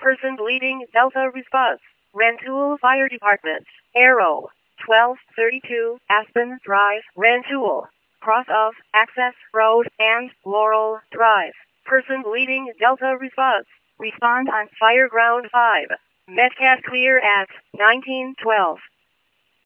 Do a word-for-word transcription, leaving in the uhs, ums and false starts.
Person bleeding, Delta response. Rantoul Fire Department. Arrow. twelve thirty-two, Aspen Drive, Rantoul. Cross of, Access Road, and Laurel Drive. Person bleeding, Delta response. Respond on Fireground five. Medcat clear at nineteen twelve.